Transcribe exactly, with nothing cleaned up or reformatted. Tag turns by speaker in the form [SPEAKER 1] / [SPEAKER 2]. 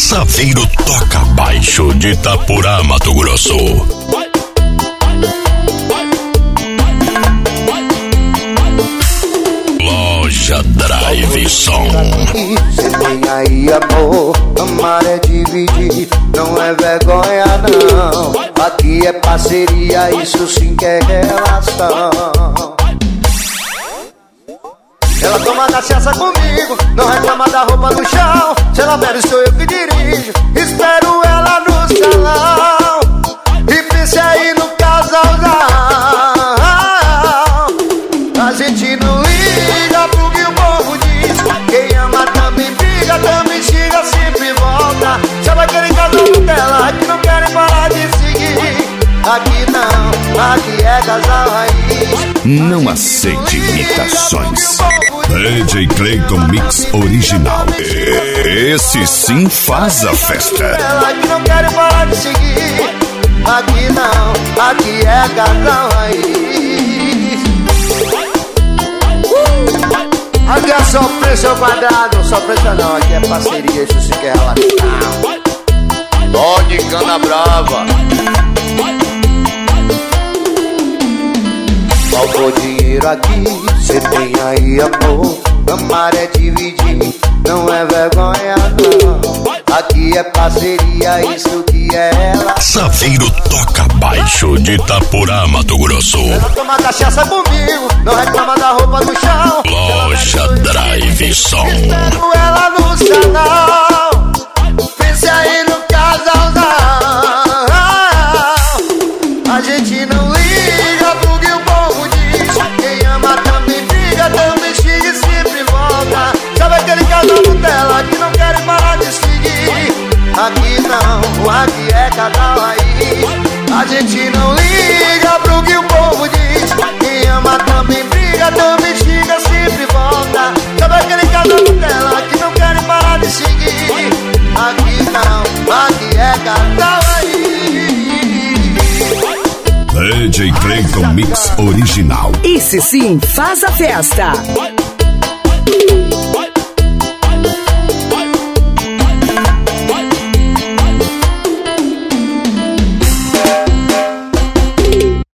[SPEAKER 1] Saveiro Toca Baixo de Itapurá, Mato Grosso. Loja Drive Som.
[SPEAKER 2] Cê tem aí amor, amar é dividir, não é vergonha não. Aqui é parceria, isso sim que é relação. Ela toma cachaça comigo, não reclama da roupa no chão. Se ela bebe sou eu que dirijo, espero ela no salão. E pense aí no casalzão. A gente não liga pro que o povo diz. Quem ama também briga, também xinga, sempre volta. Sabe aquele casal dela que não querem parar de seguir? Aqui não, aqui é casal raiz.
[SPEAKER 1] Não aceite imitações. D J Clayton Mix Original. Esse sim faz a festa.
[SPEAKER 2] Ela que não querem parar de seguir. Aqui não, aqui é casal raiz. uh! Aqui é só preço ao quadrado, só preço não, aqui é parceria, isso se quer relação. Dó de cana brava. Faltou dinheiro aqui, cê tem aí amor. Amar é dividir, não é vergonha não. Aqui é parceria, isso que é ela.
[SPEAKER 1] Saveiro Toca Baixo de Itapurá, Mato Grosso.
[SPEAKER 2] Ela toma cachaça comigo, não reclama da roupa no chão.
[SPEAKER 1] Loja Drive Som.
[SPEAKER 2] Espero ela no salão. Pense aí no casalzão. A gente não liga pro que o povo diz. Quem ama também briga, também xinga e sempre volta. Sabe aquele casal dela que não querem parar de seguir? Aqui não, aqui é casal raiz. A gente não liga pro que o povo diz. Quem ama também briga, também xinga, sempre volta. Sabe aquele casal dela que não querem parar de seguir? Aqui não, aqui é casal raiz.
[SPEAKER 1] D J Clayton Mix Original.
[SPEAKER 3] Esse sim faz a festa.